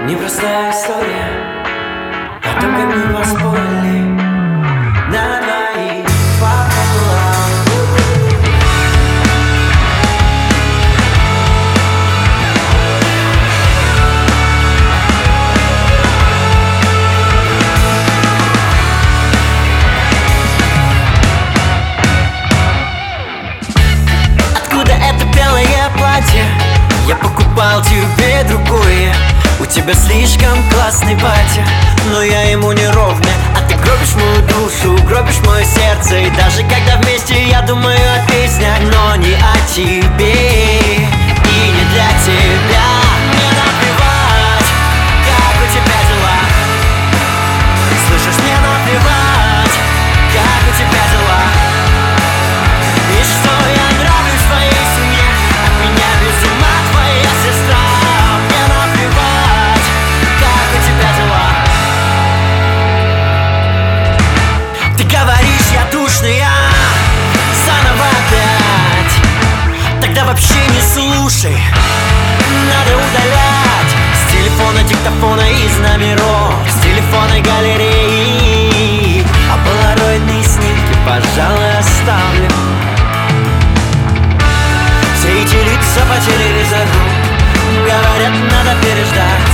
Непростая история о том, как мы поспорили на двоих пополам. Откуда это белое платье? Я покупал тебе другое. У тебя слишком классный батя, но я ему не ровня. А ты гробишь мою душу, гробишь мое сердце. И даже когда вместе я думаю о песнях, но не о тебе и не для тебя. Мне наплевать, как у тебя дела. Слышишь, мне наплевать, как у тебя дела. И что я нравлюсь твоей семье, от меня без ума твоя сестра. Мне наплевать, как у тебя дела. Ты говоришь, я душная, заново опять. Тогда вообще не слушай, надо удалять с телефона, диктофона, из номеров, с телефона галереи. А полароидные снимки, пожалуй, оставлю. Все эти лица по телевизору говорят, надо переждать.